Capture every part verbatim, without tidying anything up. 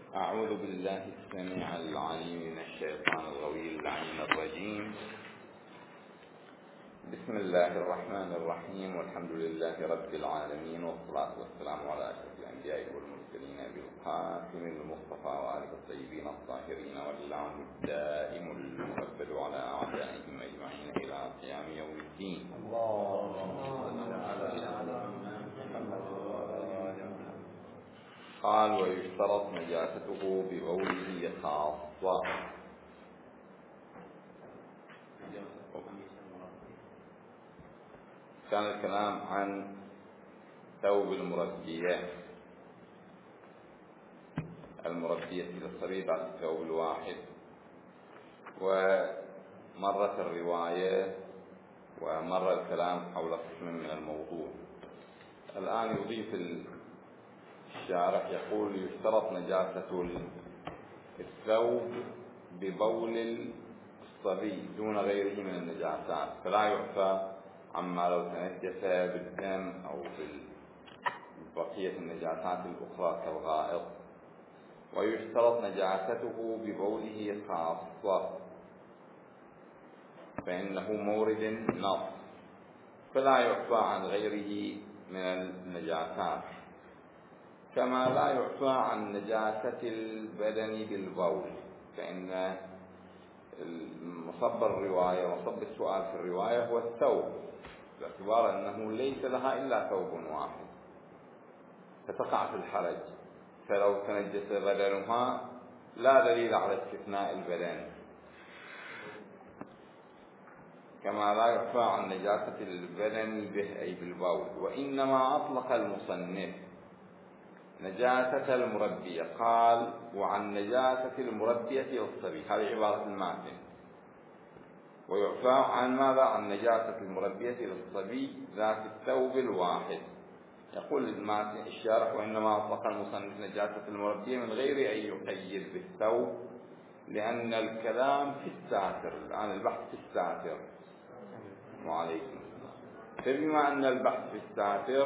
أعوذ بالله السميع العليم من الشيطان الغوي اللعين الرجيم. بسم الله الرحمن الرحيم، والحمد لله رب العالمين، والصلاة والسلام على أشرف الأنبياء والمرسلين أبي القاسم المصطفى وآله الطيبين الطاهرين، واللعن الدائم المؤبد على أعدائهم أجمعين إلى قيام يوم الدين. قال: ويشترط نجاسته ببوله خاصة. كان الكلام عن ثوب المربية المربية للصبي بعد الثوب الواحد، ومرت الرواية ومر الكلام حول قسم من الموضوع. الآن يضيف الشارح يقول: يشترط نجاسة الثوب ببول الصبي دون غيره من النجاسات، فلا يعفى عما لو تنجس بالدم أو بقية النجاسات الأخرى كالغائط. ويشترط نجاسته ببوله خاصة، فإنه مورد نص، فلا يعفى عن غيره من النجاسات، كما لا يعفى عن نجاسة البدن بالبول، فإن مصب الرواية ومصب السؤال في الرواية هو الثوب، باعتبار أنه ليس لها إلا ثوب واحد فتقع في الحرج، فلو تنجس بدنها لا دليل على استثناء البدن، كما لا يعفى عن نجاسة البدن به أي بالبول. وإنما أطلق المصنف نجاسة المربية، قال: وعن نجاسة المربية للصبي، هذه عبارة الماتن. ويعفى عن ماذا؟ عن نجاسة المربية للصبي ذات الثوب الواحد. يقول الماتن الشارح: وإنما أطلق المصنف نجاسة المربية من غير أن يقيد بالثوب، لأن الكلام في الساتر، الآن البحث في الساتر. وعليكم السلام. فبما أن البحث في الساتر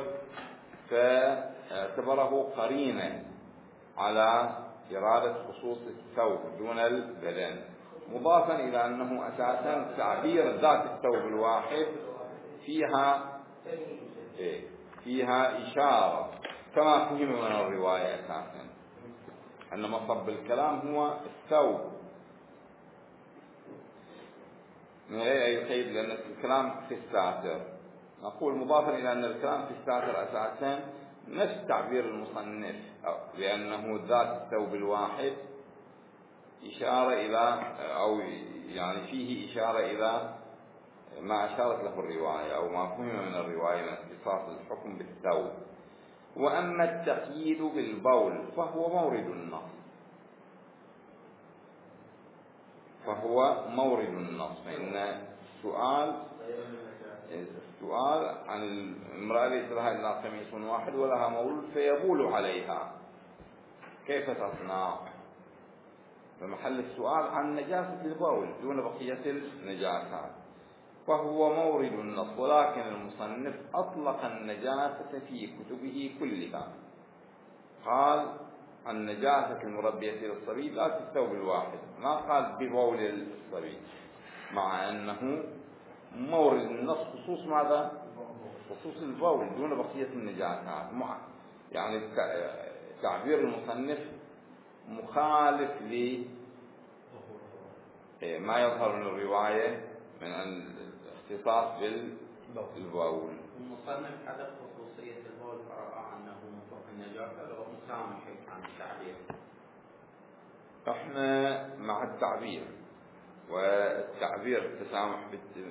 فاعتبره قرينة على إرادة خصوص الثوب دون البدن، مضافا إلى أنه أساسا تعبير ذات الثوب الواحد فيها فيها إشارة، كما فهم من الرواية أساسا أن مصب الكلام هو الثوب من غير أي قيد، لأن الكلام في الساتر. نقول مضافا إلى أن الكلام في الساتر أساسا نفس تعبير المصنف، لأنه ذات الثوب الواحد إشارة إلى، أو يعني فيه إشارة إلى ما أشارت له الرواية أو ما فهم من الرواية من اختصاص الحكم بالثوب. وأما التقييد بالبول فهو مورد النص فهو مورد النص فإن السؤال السؤال عن المرأة ليس لها إلا قميص واحد ولها مولود فيبول عليها، كيف تصنع؟ فمحل السؤال عن نجاسة البول دون بقية النجاسات، فهو مورد النص. ولكن المصنف أطلق النجاسة في كتبه كلها، قال عن نجاسة المربية للصبي لا في الثوب الواحد، ما قال ببول الصبي، مع أنه مورد النص خصوص ماذا؟ خصوص البول دون بقية النجاسات. يعني تعبير المصنف مخالف لما يظهر من الرواية من الاختصاص بالبول. المصنف حدث خصوصية البول فرأى أنه مطلق النجاسة لو مسامح عن التعبير. احنا مع التعبير، والتعبير التسامح بت...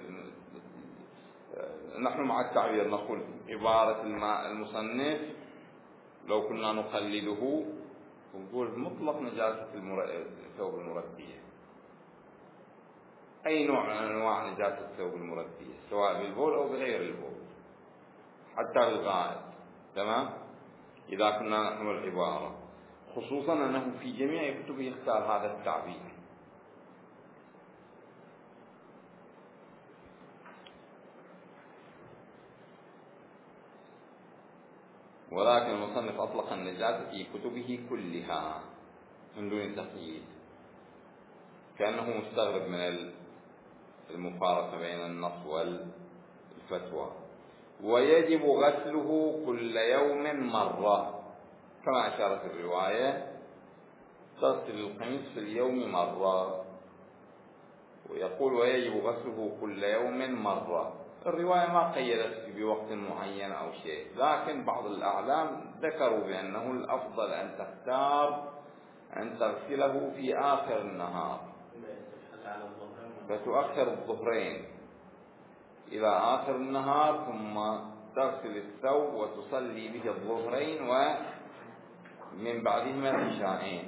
نحن مع التعبير. نقول عبارة المصنف لو كنا نقلده ونقول مطلق نجاسة الثوب المربية، أي نوع من أنواع نجاسة الثوب المربية، سواء بالبول أو بغير البول، حتى بالغائط، تمام؟ إذا كنا نحن العبارة، خصوصا أنه في جميع كتبه يختار هذا التعبير. ولكن المصنف أطلق النجاسة في كتبه كلها، من دون تقييد، كأنه مستغرب من المفارقة بين النص والفتوى. ويجب غسله كل يوم مرة، كما أشارت الرواية تغسل القميص في اليوم مرة، ويقول ويجب غسله كل يوم مرة. الرواية ما قيدت بوقت معين أو شيء، لكن بعض الأعلام ذكروا بأنه الأفضل أن تختار أن تغسله في آخر النهار، فتؤخر الظهرين إلى آخر النهار ثم تغسل الثوب وتصلي به الظهرين ومن بعدهما العشاءين.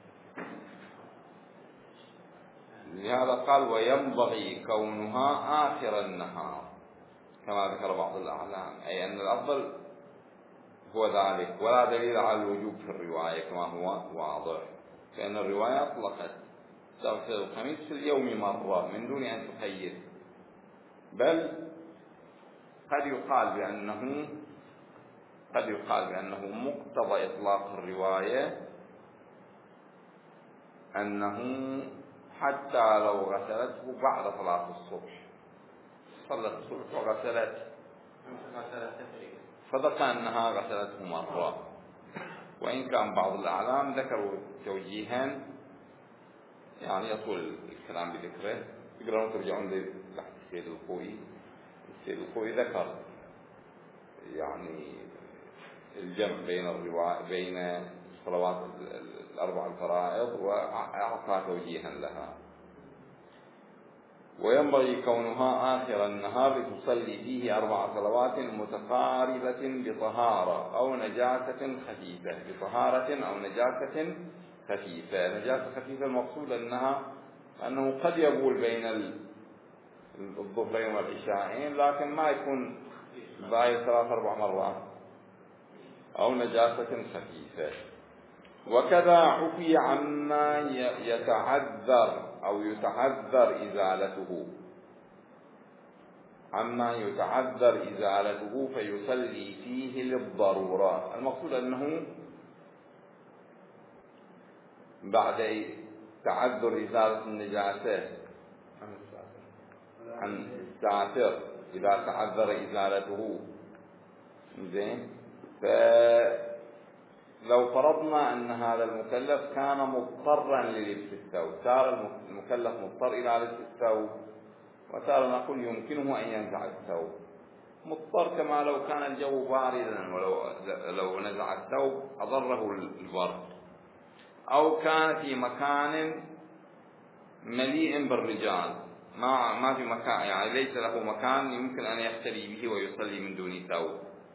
لهذا قال وينبغي كونها آخر النهار كما ذكر بعض الأعلام، أي أن الأفضل هو ذلك، ولا دليل على الوجوب في الرواية كما هو واضح، فإن الرواية أطلقت تغسل القميص في اليوم مرة من دون أن تقيد. بل قد يقال بأنه قد يقال بأنه مقتضى إطلاق الرواية أنه حتى لو غسلته بعد صلاة الصبح، صلت الصبح وغسلت صدق أنها غسلته مرة، وإن كان بعض الأعلام ذكروا توجيها يعني يطول الكلام بذكره، تقدرون ترجعون لبحث السيد الخوئي. السيد الخوئي ذكر يعني الجمع بين الرواية بين الصلوات الأربع الفرائض وأعطى توجيها لها. وينبغي كونها آخر النهار لتصلي فيه أربع صلوات متقاربة بطهارة أو نجاسة خفيفة، بطهارة أو نجاسة خفيفة. نجاسة خفيفة المقصود أنها أنه قد يبول بين الظهرين والعشاءين لكن ما يكون باقي ثلاث أربع مرات، أو نجاسة خفيفة. وكذا عفي عما يتعذر أو يتعذر إزالته عما يتعذر إزالته فيصلي فيه للضرورة. المقصود أنه بعد تعذر إزالة النجاسة عن الساتر إذا تعذر إزالته، زين، فلو فرضنا أن هذا المكلف كان مضطرا للبس الثوب، صار المكلف مضطر إلى لبس الثوب، وتارة نقول يمكنه أن ينزع الثوب، مضطر كما لو كان الجو باردا ولو لو نزع الثوب أضره البرد، أو كان في مكان مليء بالرجال ما ما في مكان، يعني ليس له مكان يمكن أن يختلي به ويصلي من دون ثوب،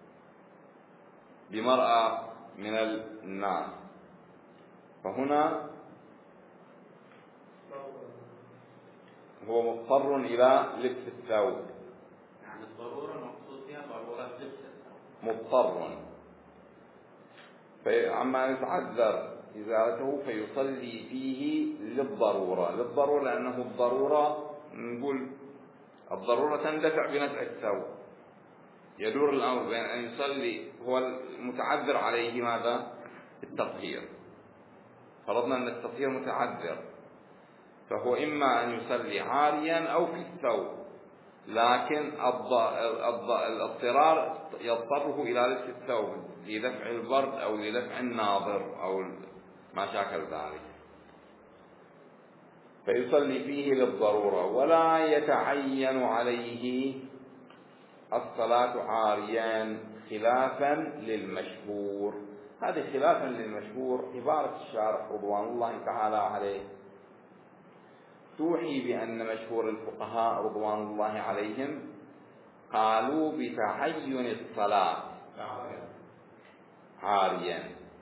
بمرأة من الناس، فهنا هو مضطر إلى لبس الثوب. يعني الضرورة المقصود فيها ضرورة لبس الثوب، مضطر، فعما يتعذر إزالته فيصلي فيه للضرورة. للضرورة لأنه الضرورة نقول الضرورة تندفع بنزع الثوب، يدور الأمر بين أن يصلي، هو المتعذر عليه ماذا؟ التطهير، فرضنا أن التطهير متعذر، فهو إما أن يصلي عاريا أو في الثوب، لكن الاضطرار يضطره إلى لبس الثوب لدفع البرد أو لدفع الناظر أو ما شاكل ذلك، فيصلي فيه للضرورة. ولا يتعين عليه الصلاة عاريا خلافا للمشهور. هذه خلافا للمشهور عبارة الشارح رضوان الله تعالى عليه توحي بأن مشهور الفقهاء رضوان الله عليهم قالوا بتعين الصلاة عاريا.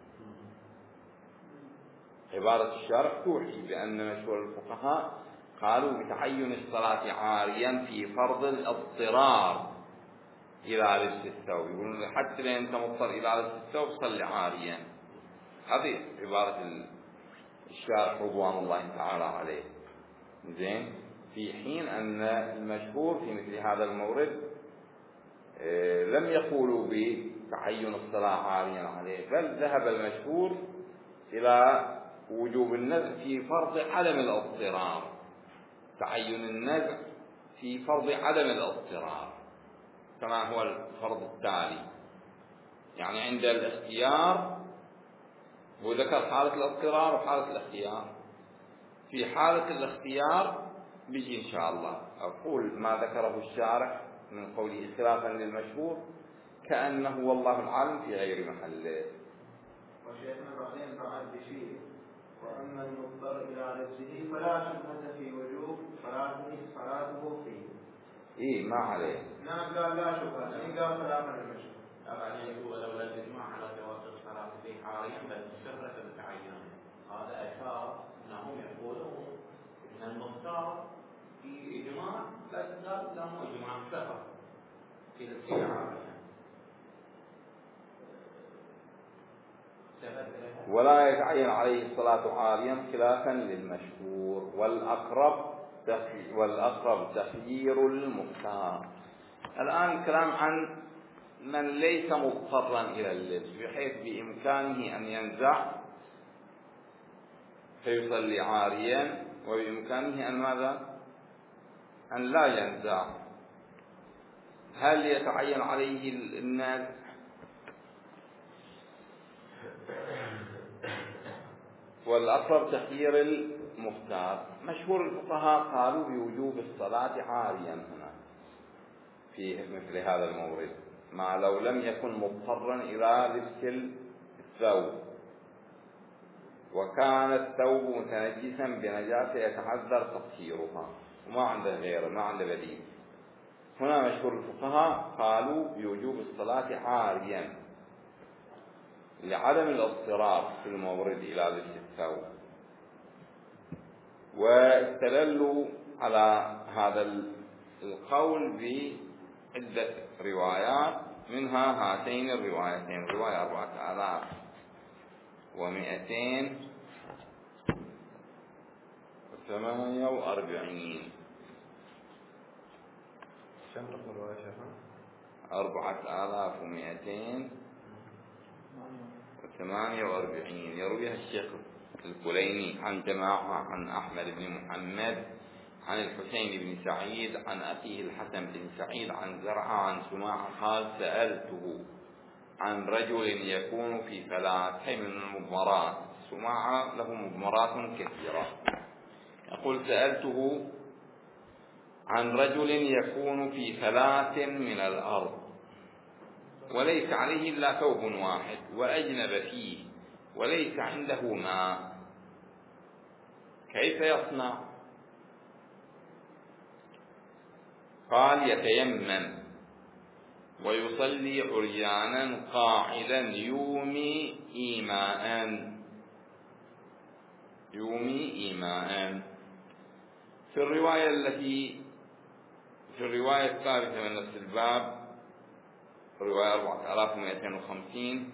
عبارة الشارح توحي بأن مشهور الفقهاء قالوا بتعين الصلاة عاريا في فرض الاضطرار إلى لبس الثوب، يقولون حتى لو أنت مضطر إلى لبس الثوب صل عاريا. هذه عبارة الشارح رضوان الله تعالى عليه، زين، في حين أن المشهور في مثل هذا المورد لم يقولوا بتعين الصلاة عاريا عليه، بل ذهب المشهور إلى وجوب النزع في فرض عدم الاضطرار، تعين النزع في فرض عدم الاضطرار كما هو الفرض التالي. يعني عند الاختيار هو ذكر حالة الاضطرار وحالة الاختيار. في حالة الاختيار بيجي إن شاء الله أقول ما ذكره الشارح من قوله خلافا للمشهور كأنه والله العالم في غير محله. وشيخنا بعدين بعد بشيء وأما المضطر إلى نفسه فلا شبهة في وجوب صلاته صلاته فيه. إيه ما عليه. نعم قال لا شبهة، إن قال خلافا للمشهور. طبعا يجوز ولولا الإجماع على جواز الصلاة فيه حاليا بل مستمرة بالتعين. هذا أشار أنهم يقولون أن المختار في إجماع لا تزال له إجماع شهر في الاستيعاب. ولا يتعين عليه الصلاة عاريا خلافا للمشهور، والأقرب والأقرب تخيير المختار. الآن الكلام عن من ليس مضطرا إلى اللبس بحيث بإمكانه أن ينزع فيصلي عاريا، وبإمكانه أن ماذا؟ أن لا ينزع. هل يتعين عليه النزع؟ والأقرب تخيير المختار. مشهور الفقهاء قالوا بوجوب الصلاة عاريا هنا في مثل هذا المورد، ما لو لم يكن مضطرا إلى لبس الثوب وكان الثوب متنجسا بنجاسة يتعذر تطهيرها وما عنده غيره، ما عنده بديل. هنا مشهور الفقهاء قالوا بوجوب الصلاة عاريا لعدم الاضطرار في المورد إلى لبس الثوب، واستدلوا على هذا القول بعدة روايات، منها هاتين الروايتين، رواية أربعة آلاف ومئتين وثمانية وأربعين. كم رقم الرواية شيخنا؟ أربعة آلاف ومئتين وثمانية وأربعين. يرويها الشيخ الكليني عن جماعة عن أحمد بن محمد عن الحسين بن سعيد عن أخيه الحسن بن سعيد عن زرعة عن سماعة قال سألته عن رجل يكون في ثلاث من المضمرات. سماعة له مضمرات كثيرة. يقول سألته عن رجل يكون في ثلاث من الأرض وليس عليه إلا ثوب واحد وأجنب فيه وليس عنده ماء، كيف يصنع؟ قال يتيمم ويصلي عريانا قاعدا يومي إيماء يومي إيماء. في الرواية التي في الرواية الثالثة من نفس الباب، رواية أربعة آلاف ومئتين وخمسين،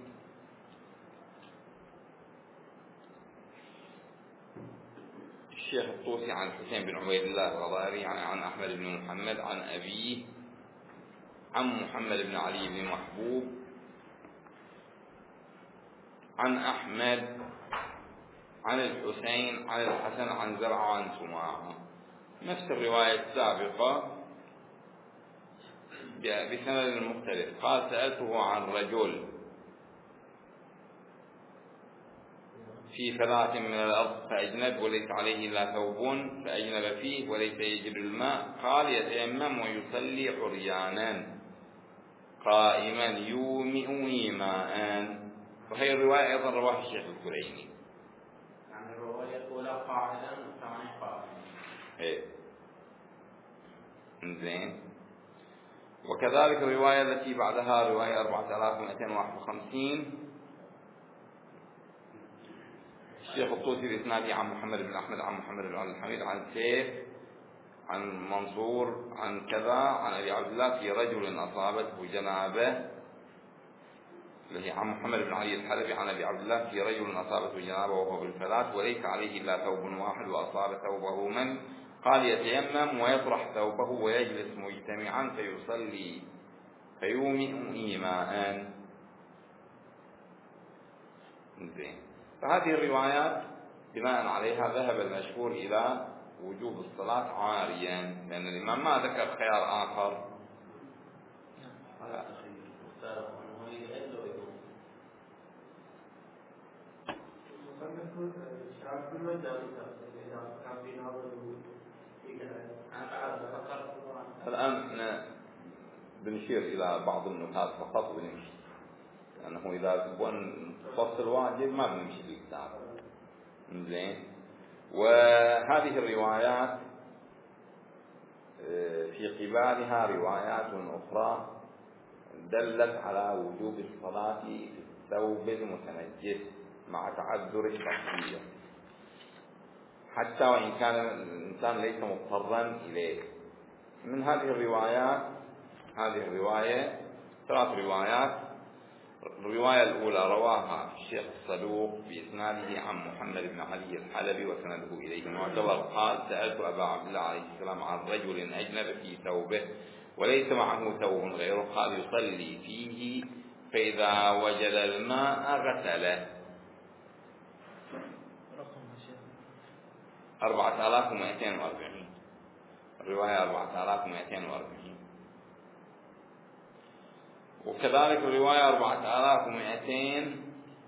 الشيخ الطوسي عن الحسين بن عبيد الله الغضاري عن أحمد بن محمد عن أبيه عن محمد بن علي بن محبوب عن أحمد عن الحسين عن الحسن عن زرعة عن سماعة، نفس الرواية السابقة بسند مختلف. قال سألته عن رجل في ثلاث من الأرض فأجنب وليس عليه إلا ثوب فأجنب فيه وليس يجد الماء، قال يتيمم ويصلي عريانا قائما يومئ إيماء. وهي الرواية أيضا رواها الشيخ الكليني. يعني الرواية الأولى قاعدا والثانية قائما. إيه إنزين. وكذلك الرواية التي بعدها رواية أربعة آلاف ومئتين وواحد وخمسين، الشيخ الطوسي الإسنادي عن محمد بن أحمد عن محمد بن عبد الحميد عن سيف عن منصور عن كذا عن أبي عبد الله في رجل أصابته جنابة، اللي هي عن محمد بن علي الحلبي عن أبي عبد الله في رجل أصابته جنابة وهو بالفلاة وليس عليه إلا ثوب واحد وأصاب ثوبه من، قال يتيمم ويطرح ثوبه ويجلس مجتمعا فيصلي فيومئ إيماء. زين. فهذه الروايات بناء عليها ذهب المشهور إلى وجوب الصلاة عاريا، لأن الإمام ما ذكر خيار آخر. الآن احنا بنشير إلى بعض النكات فقط ونمشي، لأنه إذا تبغون نفصل واجب ما بنمشي بالكتاب. زين. وهذه الروايات في قبالها روايات أخرى دلت على وجوب الصلاة في الثوب المتنجس مع تعذر الشخصية، حتى وإن كان الإنسان ليس مضطرا إليه. من هذه الروايات، هذه الرواية ثلاث روايات. الرواية الأولى رواها الشيخ الصدوق بإسناده عن محمد بن علي الحلبي وسنده إليه معتبر، قال: سألت أبا عبد الله عليه السلام عن رجل أجنب في ثوبه وليس معه ثوب غيره، قال: يصلي فيه فإذا وجد الماء غسله. أربعة آلاف ومئتين وأربعين، الرواية أربعة آلاف ومئتين وأربعين. وكذلك الرواية أربعة آلاف ومئتين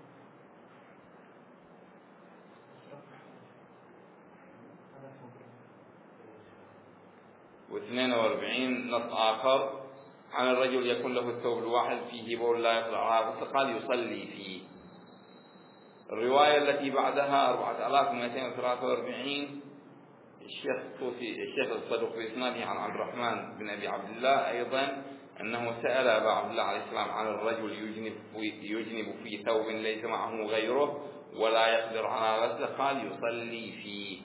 واثنين وأربعين نص آخر عن الرجل يكون له الثوب الواحد فيه بول لا يقدر على غسله، قال: يصلي فيه. الرواية التي بعدها أربعة آلاف ومئتين وثلاثة وأربعين الشيخ الطوسي الشيخ الصدوق بإسناده عن عبد الرحمن بن أبي عبد الله أيضا أنه سأل أبا عبد الله عليه السلام عن الرجل يجنب في, يجنب في ثوب ليس معه غيره ولا يقدر على غسله، قال: يصلي فيه.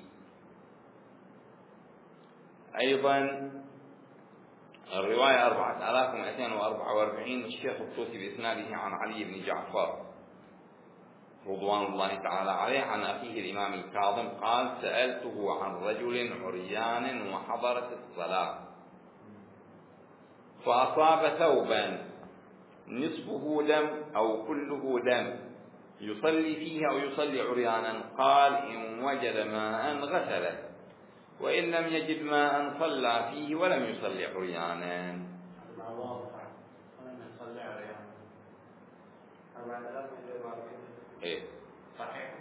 أيضا الرواية أربعة آلاف ومئتين وأربعة وأربعين الشيخ الطوسي بإسناده عن علي بن جعفر رضوان الله تعالى عليه عن أخيه الإمام الكاظم قال: سألته عن رجل عريان وحضرت الصلاة فأصاب ثوبا نصفه دم أو كله دم، يصلي فيه أو يصلي عريانا؟ قال: إن وجد ماء غسله، وإن لم يجد ماء صلى فيه ولم يصلي عريانا. إيه صحيح.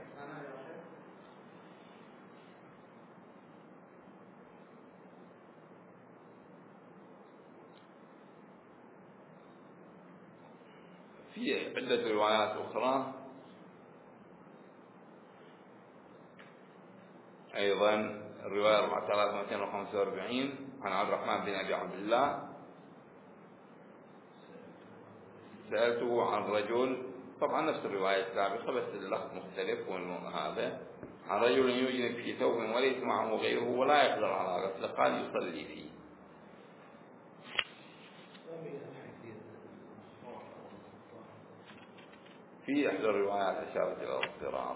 في عدة روايات أخرى أيضا. الرواية أربعة آلاف ومئتين وخمسة وأربعين عن عبد الرحمن بن أبي عبد الله سألته عن رجل، طبعا نفس الرواية السابقة بس اللفظ مختلف وهذا، عن رجل يجنب في ثوب وليس معه غيره ولا يقدر على غسله، قال: يصلي فيه. في إحدى الروايات أشارت إلى الاضطرار،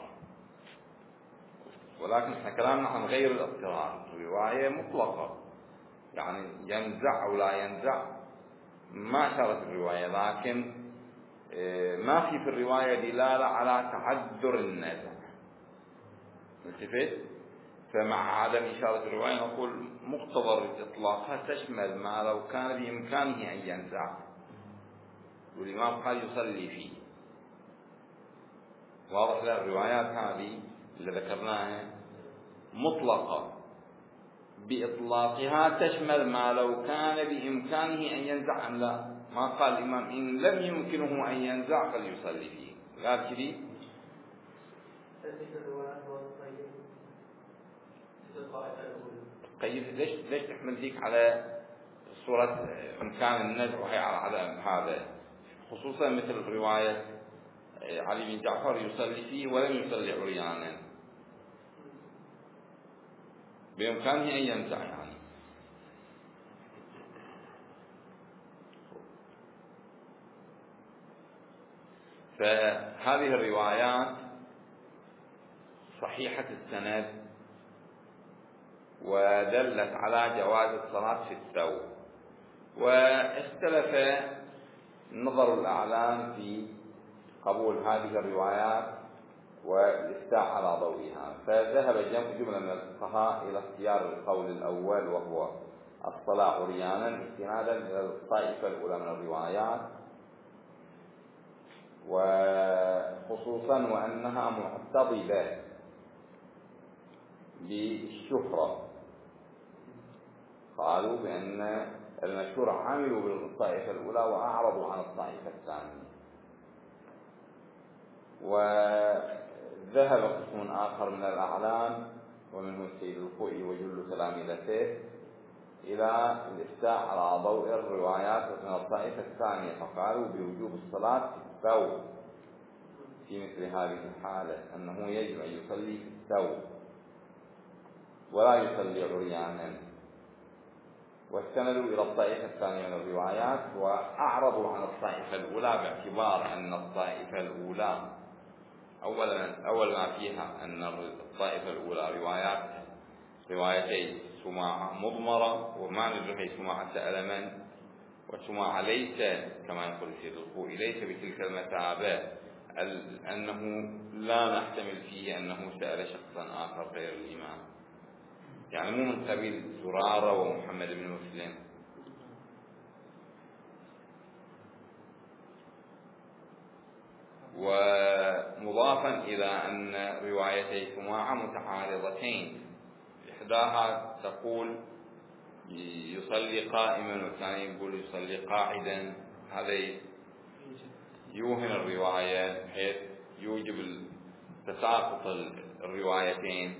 ولكن احنا كلامنا عن غير الاضطرار، رواية مطلقة يعني ينزع أو لا ينزع ما أشارت الرواية، لكن ما في في الرواية دلالة على تعذر النزع. التفت؟ فمع عدم إشارة الرواية نقول مقتضى إطلاقها تشمل ما لو كان بإمكانه أن ينزع، والإمام قال: يصلي فيه. واضح؟ لا، الروايات هذه اللي ذكرناها مطلقة بإطلاقها تشمل ما لو كان بإمكانه أن ينزع أم لا. ما قال الإمام إن لم يمكنه أن ينزع فليصلي فيه، قال كذي. قيد ليش ليش تحمل ذيك على صورة إمكان النزع وهي على عدم هذا، خصوصا مثل رواية علي بن جعفر: يصلي فيه ولم يصلي عريانا، بإمكانه أن ينزع يعني. فهذه الروايات صحيحة السند ودلت على جواز الصلاة في الثوب. واختلف نظر الأعلام في قبول هذه الروايات والافتاء على ضوئها. فذهب جملة من الفقهاء إلى اختيار القول الأول وهو الصلاة عريانا استنادا إلى الطائفة الأولى من الروايات، وخصوصا وأنها معتضدة بالشهرة. قالوا بأن المشهور عملوا بالطائفة الأولى وأعرضوا عن الطائفة الثانية. وذهب قسم آخر من الأعلام ومنه السيد الخوئي وجل تلامذته إلى الإفتاء على ضوء الروايات من الطائفة الثانية، فقالوا بوجوب الصلاة في الثوب في مثل هذه الحالة، أنه يجب أن يصلي في الثوب ولا يصلي عريانا. واستندوا إلى الطائفة الثانية من الروايات وأعرضوا عن الطائفة الأولى باعتبار أن الطائفة الأولى أولا أول ما فيها أن الطائفة الأولى روايات روايتي سماعة مضمرة، وما ندري سماعة سأل من، وسماعة ليس كما يقول السيد الخوئي ليس بتلك المثابة أنه لا نحتمل فيه أنه سأل شخصا آخر غير الإمام، يعني مو من قبيل زرارة ومحمد بن مسلم. ومضافا إلى أن روايتي سماعة متعارضتين، إحداها تقول يصلي قائما والثاني يقول يصلي قاعدا، هذا يوهن الرواية بحيث يوجب تساقط الروايتين.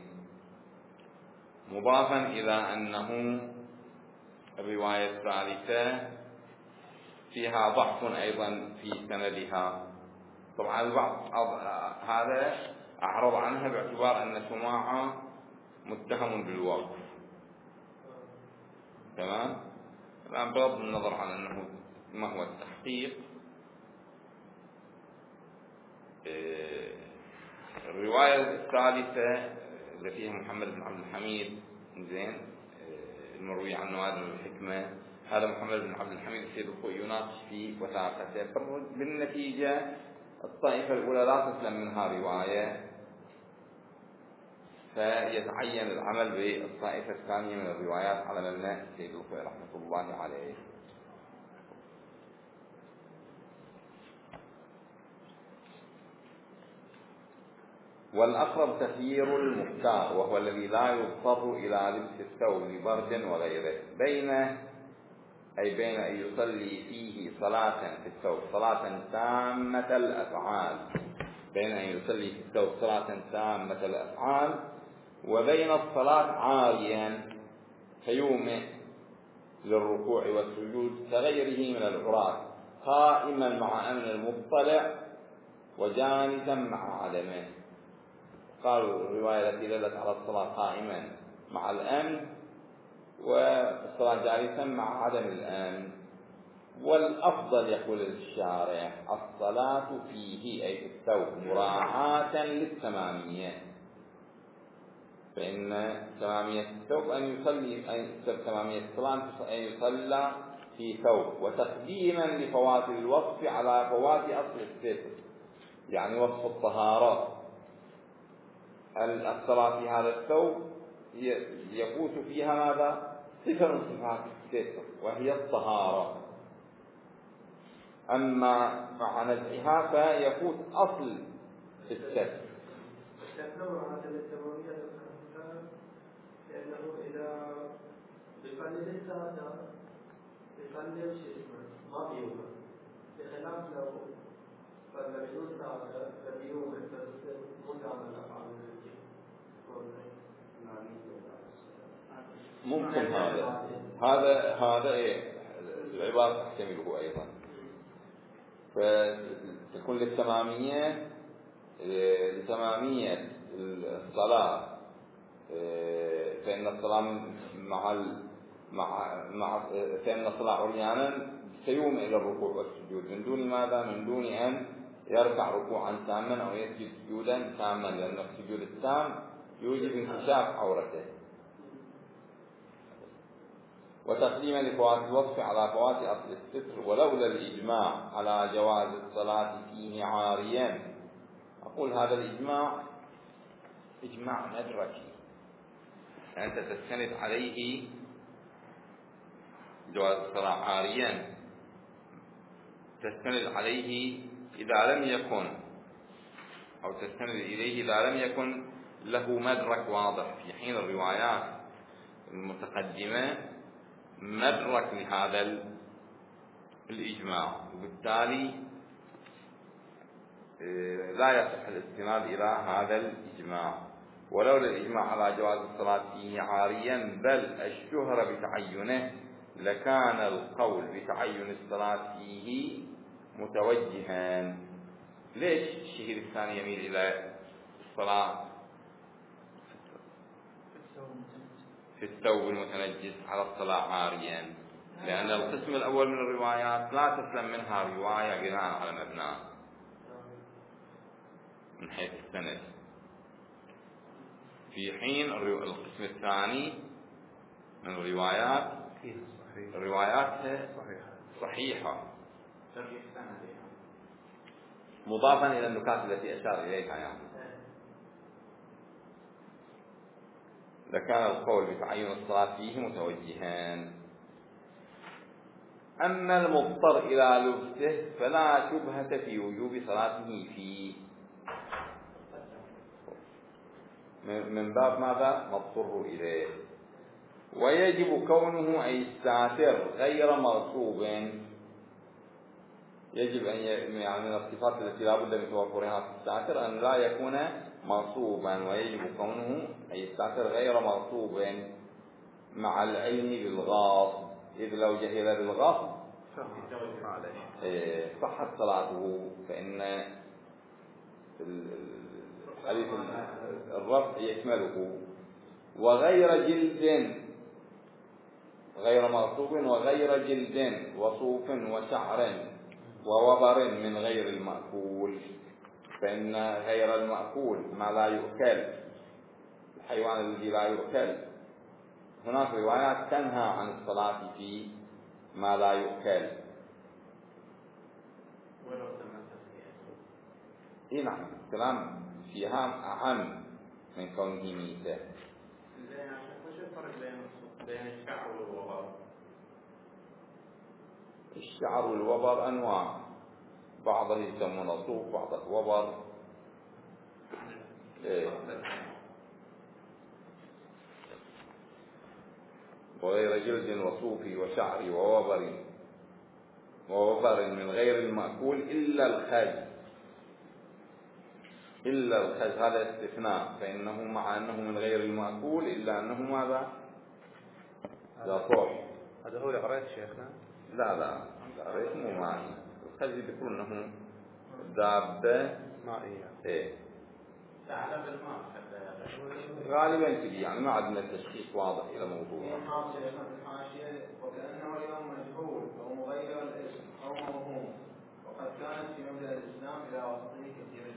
مضافا إلى أنه الرواية الثالثة فيها ضعف أيضا في سندها. طبعا البعض هذا أعرض عنها باعتبار أن سماعة متهم بالوقف، تمام. الآن بغض النظر عن أنه ما هو التحقيق، الرواية الثالثة اللي فيها محمد بن عبد الحميد زين المروي عنه هذا الحكمة، هذا محمد بن عبد الحميد السيد الخوئي يناقش في وثاقته. بالنتيجة الطائفة الأولى لا تسلم منها رواية، فيتعين العمل بالطائفة الثانية من الروايات على مبنى السيد الخوئي رحمة الله عليه. والأقرب تخيير المختار، وهو الذي لا يضطر إلى لبس الثوب لبرد وغيره، بين أي بين أن يصلي فيه صلاة في الثوب صلاة تامة الأفعال، بين أن يصلي في الثوب صلاة تامة الأفعال، وبين الصلاة عاليا فيومئ للركوع والسجود كغيره من العراة، قائما مع أمن المطلع وجالسا مع عدمه. قالوا الرواية التي دلت على الصلاة قائما مع الأمن والصلاة جالسا مع عدم الأمن. والأفضل يقول الشارع الصلاة فيه أي في الثوب مراعاة للتمامية، فإن تمامية الثوب أن يصلي أن تمامية الصلاة أن يصلى في ثوب، وتقديما لفوات الوصف على فوات أصل الستر، يعني وصف الطهارة الصلاة في هذا الثوب يفوت فيها ماذا؟ صفة من صفات الستر وهي الطهارة، أما مع نزعها فيفوت أصل في الستر. لأنه إذا بيقلل السادة بيقلل شيء ما بيومه، بخلاف لو قللوا السادة فبيومه فتصير مدعمة الأفعال ممكن هذا هذا هذا إيه العبارة تحتمله أيضا، فتكون للتمامية لتمامية الصلاة، فإن الصلاة مع مع مع فإن الصلاة عريانا سيوم إلى الركوع والسجود من دون ماذا؟ من دون أن يركع ركوعا تاما أو يسجد سجودا تاما، لأن السجود التام يوجب انكشاف عورته. وتقديما لفوات الوصف على فوات أصل الستر، ولولا الإجماع على جواز الصلاة فيه عاريا أقول هذا الإجماع إجماع مدركي، يعني أنت تستند عليه جواز الصلاة عاريا، تستند عليه إذا لم يكن أو تستند إليه إذا لم يكن له مدرك واضح، في حين الروايات المتقدمة مدرك لهذا الإجماع، وبالتالي لا يصح الاستناد إلى هذا الإجماع. ولولا الإجماع على جواز الصلاة فيه عاريا بل الشهر بتعينه لكان القول بتعين الصلاة فيه متوجها. ليش الشهيد الثاني يميل إلى الصلاة في الثوب المتنجس على الصلاة عاريا؟ لأن القسم الأول من الروايات لا تسلم منها رواية بناء على مبنى من حيث السند، في حين القسم الثاني من الروايات رواياتها صحيحة مضافا إلى النكات التي أشار إليها، يعني لكان القول بتعين الصلاة فيه متوجهان. أما المضطر إلى لبسه فلا شبهة في وجوب صلاته فيه، من باب ماذا؟ مضطر إليه. ويجب كونه أي الساتر غير مغصوب، يجب أن يعني من الصفات التي لا بد من توفرها في الساتر أن لا يكون مغصوبا، ويجب كونه أي الساتر غير مغصوب مع العلم بالغاصب، إذ لو جهل بالغاصب صحت صلاته، فإن حديث الرفع يشمله. وغير جلد غير مغصوب وغير جلد وصوف وشعر ووبر من غير المأكول، فإن غير المأكول ما لا يؤكل، الحيوان الذي لا يؤكل، هناك روايات تنهى عن الصلاة في ما لا يؤكل. إيه نعم، كلام فيها أهم من كونه ميتة. وش الفرق بين الشعر والوبر؟ الشعر والوبر أنواع، بعضه يسمونه صوف بعضه وبر. إيه. وغير جلد وصوف وشعر ووبر ووبر من غير المأكول إلا الخز، إلا الخز هذا استثناء، فإنه مع أنه من غير المأكول إلا أنه ماذا؟ يصح. هذا هو اللي قرأت شيخنا؟ لا لا قرأت مو مائي، الخز يذكرون أنه دابة مائية. إيه تعلم الماء غالبا كذي، يعني ما عندنا تشخيص واضح إلى موضوع. وكأنه اليوم مجهول أو مغير الاسم أو موهوم، وقد كانت في مبدأ الإسلام إلى وسطه كثير.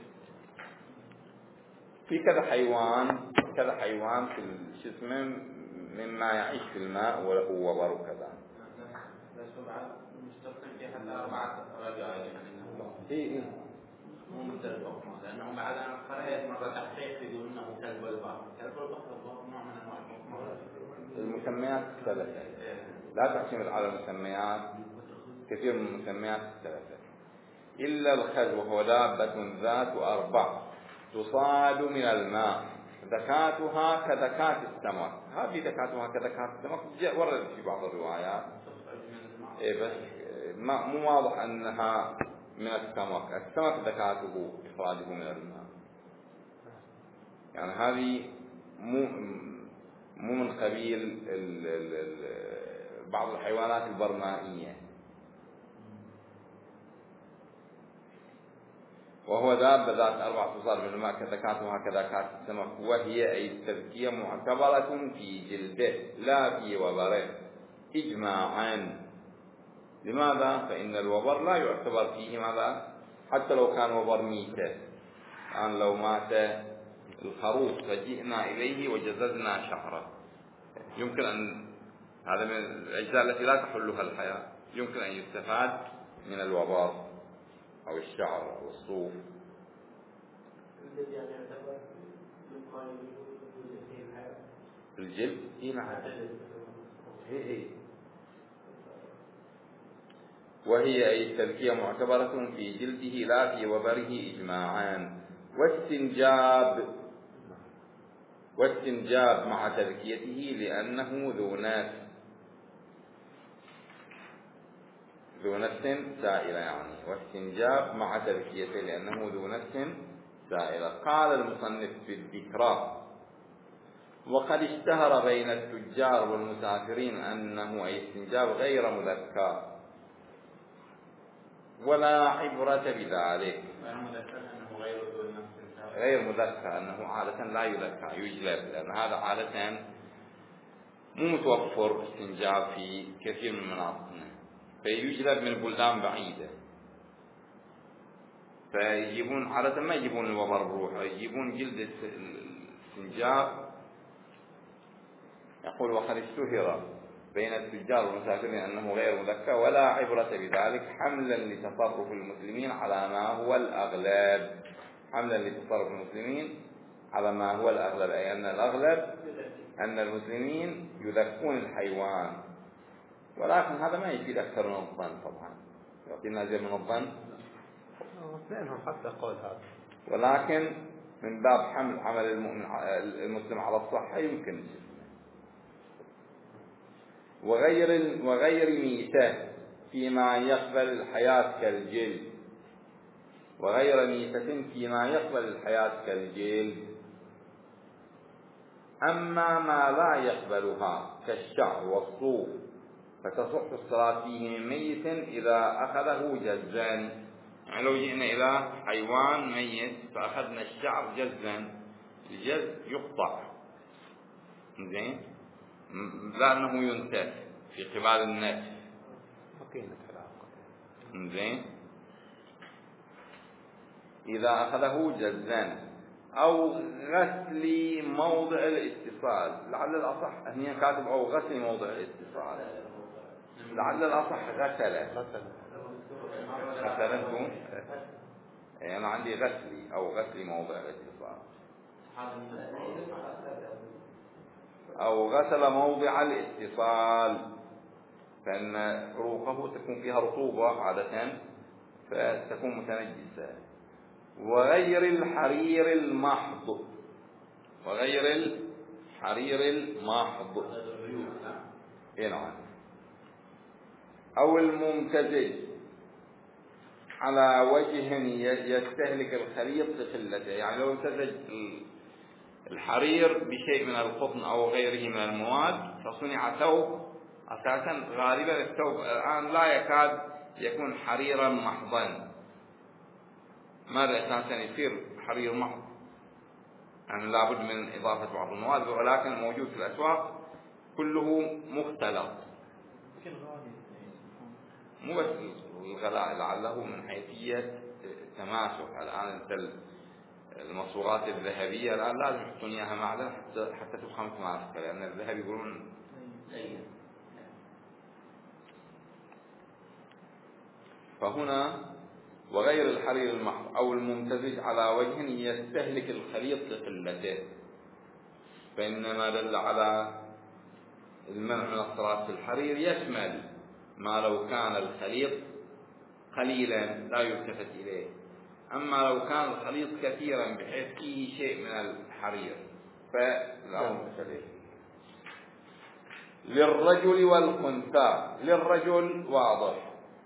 في كذا حيوان كذا حيوان في شو اسمه مما يعيش في الماء وله وبر وكذا. بس بعد مستقل في حتى أربعة رجال إيه إيه مو مثل الحكم، لأنه بعد أن قرأت مرة تحقيق يقول إنه كلب البحر، كلب البحر نوع من أنواع الحكم. المسميات الثلاثة لا تعتمد على المسميات، كثير من المسميات الثلاثة إلا الخز وهو دابة ذات أربع تصاد من الماء ذكاتها كذكات السمك. هذه ذكاتها كذكات السمك وردت في بعض الروايات، إيه بس ما مو واضح أنها من السمك. السمك ذكاته إخراجه من الماء، يعني هذه مو مو من قبيل ال ال ال بعض الحيوانات البرمائية. وهو دابة ذات أربع تصاد من الماء كذكاتها كذكات السمك، وهي أي التذكية معتبرة في جلده لا في وبره إجماعا. لماذا؟ فإن الوبر لا يعتبر فيه ماذا؟ حتى لو كان وبر ميتة، الآن لو مات الخروف فجئنا إليه وجززنا شعره، يمكن أن هذا من الأجزاء التي لا تحلها الحياة، يمكن أن يستفاد من الوبر أو الشعر أو الصوف. الجلد إيه نعم هي هي وهي أي التذكية معتبرة في جلده لا في وبره إجماعا. واستنجاب واستنجاب مع تذكيته لأنه ذو نفس ذو نفس سائلة يعني واستنجاب مع تذكيته لأنه ذو نفس سائلة. قال المصنف في الذكرى: وقد اشتهر بين التجار والمسافرين أنه أي استنجاب غير مذكى ولا عبرة بذلك. غير مذكى أنه عادة لا يذكى يجلب، لأن هذا عادة مو متوفر استنجاب في كثير من مناطقنا، فيجلب من بلدان بعيدة، فيجيبون عادة ما يجيبون الوبر بروح، يجيبون جلد الاستنجاب. يقول: وقد اشتهر بين التجار والمسافرين أنه غير مذكى ولا عبرة بذلك حملا لتصرف المسلمين على ما هو الأغلب. حملا لتصرف المسلمين على ما هو الأغلب، أي أن الأغلب أن المسلمين يذكون الحيوان، ولكن هذا ما يفيد أكثر من الظن. طبعا يعطينا زي من الظن لأنهم حتى قول هذا، ولكن من باب حمل عمل المؤمن المسلم على الصحة يمكن. وغير وغير ميتة فيما يقبل الحياة كالجلد وغير ميتة فيما يقبل الحياة كالجلد. أما ما لا يقبلها كالشعر والصوف فتصح الصلاة فيه من ميت إذا أخذه جزا. يعني لو جئنا إلى حيوان ميت فأخذنا الشعر جزا، الجز يقطع زين، لا أنه ينتف في قبال النتف زين، إذا أخذه جزا أو غسل موضع الاتصال. لعل الأصح هنا كاتب أو غسل موضع الاتصال، لعل الأصح غسل غسلته. أنا عندي غسلي أو غسل موضع الاتصال أو غسل موضع الاتصال، فإن عروقه تكون فيها رطوبة عادة فتكون متنجسة. وغير الحرير المحض وغير الحرير المحض إيه نعم. أو الممتزج على وجه يستهلك الخليط لقلته. يعني لو امتزج الحرير بشيء من القطن أو غيره من المواد فصنع ثوب، أساسا غالبا الثوب الآن لا يكاد يكون حريرا محضا. ماذا أساسا يصير حرير محض؟ يعني لابد من إضافة بعض المواد، ولكن الموجود في الأسواق كله مختلط. مو بس الغلاء، لعله من حيثية تماسك. الآن المصبوغات الذهبية الآن لازم يحطون إياها معدن حتى حتى تفهم تماسك، لأن الذهب يقولون فهنا وغير الحرير المحض أو الممتزج على وجه يستهلك الخليط لقلته، فإنما دل على المنع من الصلاة في الحرير يشمل ما لو كان الخليط قليلا لا يلتفت إليه، أما لو كان الخليط كثيرا بحيث فيه شيء من الحرير فلا مختلف. للرجل والخنثى. للرجل واضح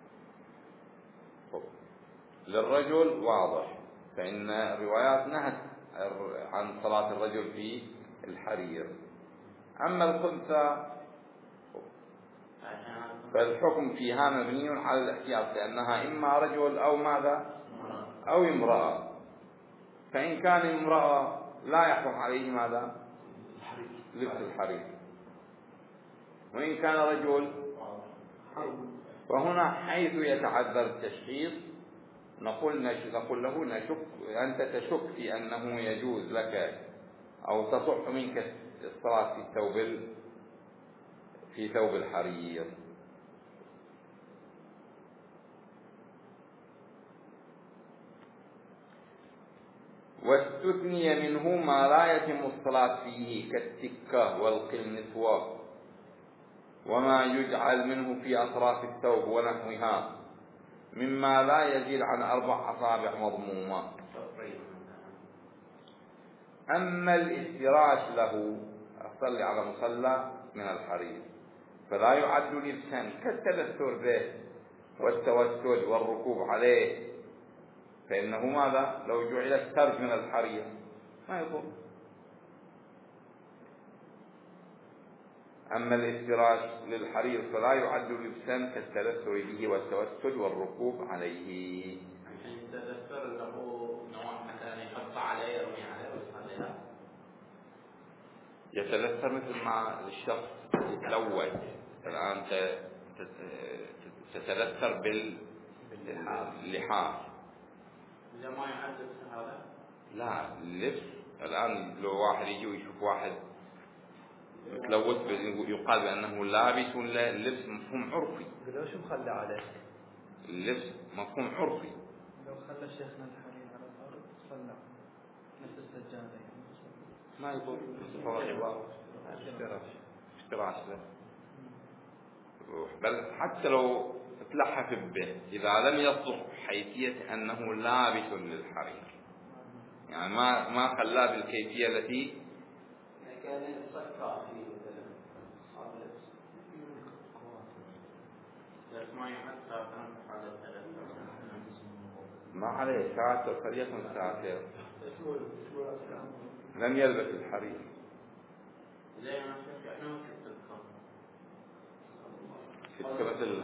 للرجل واضح فإن الروايات نهت عن صلاة الرجل في الحرير. أما الخنثى فالحكم فيها مبني على الاحتياط، لأنها إما رجل أو ماذا أو امرأة. فإن كان امرأة لا يحكم عليه ماذا لبس الحرير، وإن كان رجل فهنا حيث يتعذر التشخيص نقول نقول له نشك أنت تشك في أنه يجوز لك أو تصح منك الصلاة في ثوب في ثوب الحرير. واستثني منه ما لا يتم الصلاة فيه كالتكة والقلنسوة وما يجعل منه في أطراف الثوب ونحوها مما لا يزيد عن أربع أصابع مضمومة. أما الافتراش له أصلي على مصلى من الحرير فلا يعد لبسا كالتدثر به والتوسد والركوب عليه، فإنه ماذا؟ لو جعل السرج من الحرير ما يضر. أما الافتراش للحرير فلا يعد لبسا كالتدثر به والتوسد والركوب عليه. عشان التدثر له نوع مثلا يحط عليه يرمي عليه ويصلي. يتدثر مثل ما الشخص يتلوث الآن تتدثر باللحاف. إذا ما يعد لبس هذا؟ لا، اللبس الآن لو واحد يجي ويشوف واحد متلوث يقال بأنه لابس ولا اللبس مفهوم عرفي. لو شو مخلى عليه؟ اللبس مفهوم عرفي. لو خلى شيخنا الحرير على الأرض صلى نفس السجادة ما يضر. عبارة افتراش افتراش له. بل حتى لو تلحف به إذا لم يصدق حيثية أنه لابس للحرير، يعني ما ما خلاه بالكيفية التي كان يصكر فيه مثلا بس ما يحتاج على التدثر. ما عليه ساتر فليكن ساتر. لم يلبس الحرير. زي ما شفت احنا كتك مثل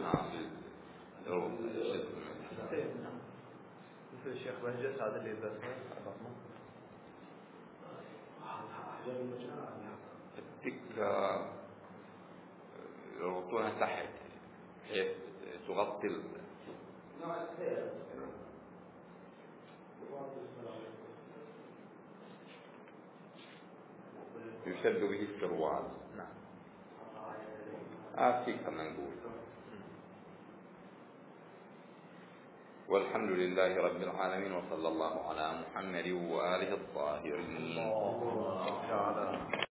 مثل الشيخ بهجس هذا اللي يلبسه التكة يربطونها تحت بحيث تغطي ال... يشد به السروال. نعم. آسي كما نقول. والحمد لله رب العالمين وصلى الله على محمد وآله الطاهرين.